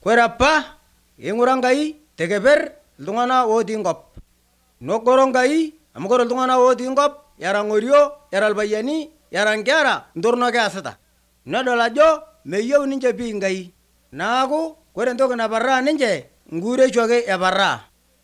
Kore apa ing'ura Nkai tekeper iltung'ana otii nkop. Nogoro Nkai amu kore iltung'ana otii nkop era ng'orio, era ilpayiani, era nkera ntorno ake easita. Nedol ajo meyeu ninche pii Nkai. Naaku kore ntoki naparaa ninche nkuuresho ake eparaa.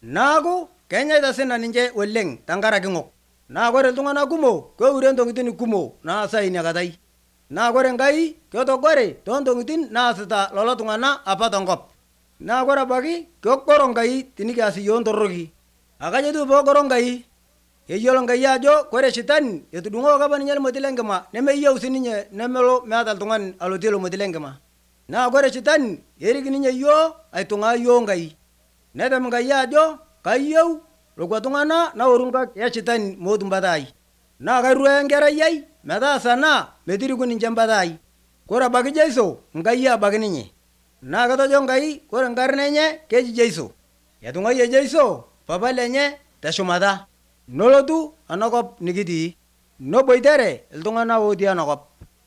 Naaku kenyeita sina ninche oleng' tenkaraki ng'ok. Naa kore iltung'ana kumo keure ntokitin kumo naasa inia katai. Naa kore Nkai ketogore toontokitin naasita lolo tung'ana apa tenkop. Naa kore abaki kegoro Nkai tinikias yuo ntoroki. Akajo etiu peegoro Nkai, keyolo Nkai ajo kore shetani etudung'oki apa ninye lmoti lenkima nemeyeu sii ninye nemelo meata ltung'ani alotie ilo moti lenkima. Naa kore shetani erik ninye yuo aitung'aa yuo Nkai. Netem Nkai ajo kayeu lokwa tung'ana naoru nkak eshetani mootu mbata ai. Naa kairuaya nkerai ai metaasa ana metiriku ninche mbata ai. Kore abaki Jesu Nkai abaki ninye. Naa ketojo Nkai kore nkarna enye keji Jesu. Etung'ayie Jesu papa lenye teshumata. Nolotu anakop nikitii. Noboitere iltung'ana otii anakop.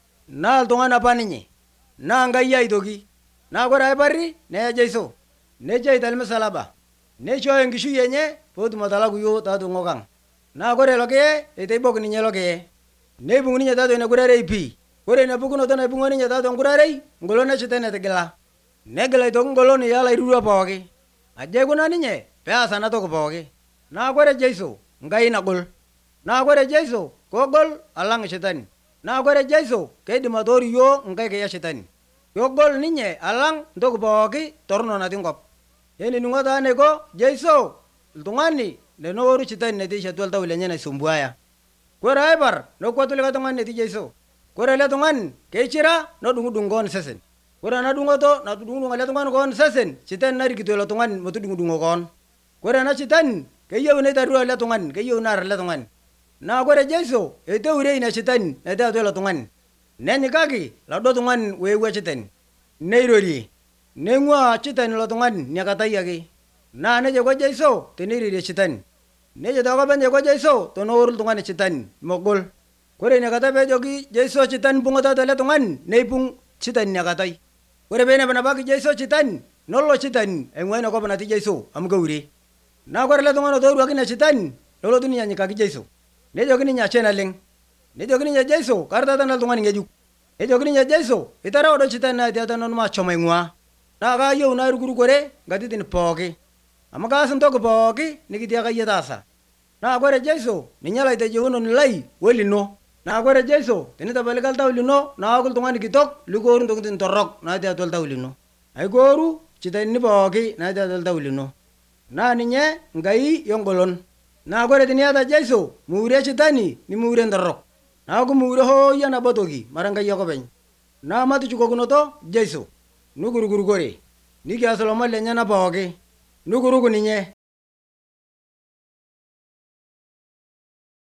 Naa ltung'ani apa ninye. Naa Nkai aitoki. Naa kore aiparri neya Jesu. Nechei telmusalaba. Neishooyo nkishui enye pootum atalaku yuo taatwa ng'ok ang'. Naa kore ilo kee eiteibok ninye ilo kee. Neipung' ninye taatwa ina kurarei pii. Kore ina pukunoto naipung'o ninye taatwa nkurarei ngolon eshetani etigila. Negil aitoki ngolon eelairurwa pooki. Aja aikuna ninye peas ana toki pooki. Naa kore Jesu Nkai nagol. Naa kore Jesu kogol alang' shetani. Naa kore Jesu keidim atoori yuo nkaik eshetani. Kegol ninye alang' ntoki pooki torno natii nkop. Tenining'o taa neiko Jesu ltung'ani leneoru shetani netii atua ltau lenye naisumbuaya. Kore aiparr nekwatu likae tung'ani netii Jesu. Kore ele tung'ani keishira nedung'udung' koon sesen. Kore ana dung'oto natudung'udung'o ele tung'ani koon sesen shetani narikito ilo tung'ani metudung'udung'o koon. Kore ana shetani keyeu neitarruo ele tung'ani, keyeu near ele tung'ani. Naa kore Jesu eteurie ina shetani natii atua ilo tung'ani. Nenyikaki laduo tung'ani oewua shetani. Neirorie. Neing'ua shetani ilo tung'ani inia katai ake. Naa neja eiko Jesu teneirorie shetani. Neja taake openy eiko Jesu teneoru ltung'ani shetani megol. Kore inia kata peejoki Jesu shetani impung'o taatwa ele tung'ani neipung' shetani inia katai. Kore peinapinapaki Jesu shetani nolo shetani aing'ua ina kop natii Jesu amu keurie. Naa kore ele tung'ani otooruaki ina shetani nelotu ninye anyikaki Jesu. Nejoki ninye ashe naleng'. Nejoki ninye Jesu kara taata nanu ltung'ani ng'ejuk. Nejoki ninye Jesu itarau do shetani natii atua nanu mashomo aing'ua. Naa kaayeu narukurukore nkatitin pooki. Amu kaas ntoki pooki nikitiaka yie taasa. Naa kore Jesu ninye laiteyieunoni lai olino. Naa kore Jesu tenitapalika ltau lino naaku ltung'ani kitok likioru ntokitin torrok natii atua ltau lino. Aikioru shetanini pooki natii atua ltau lino. Naa ninye Nkai engolon. Naa kore tiniata Jesu miure shetani nimiure ntorrok. Naaku miure hoo yie nabo toki mara Nkai ake openy. Naa matushukokinoto Jesu. Nukurukurukore. Nikias lomon lenyana pooki. Nukuruku ninye.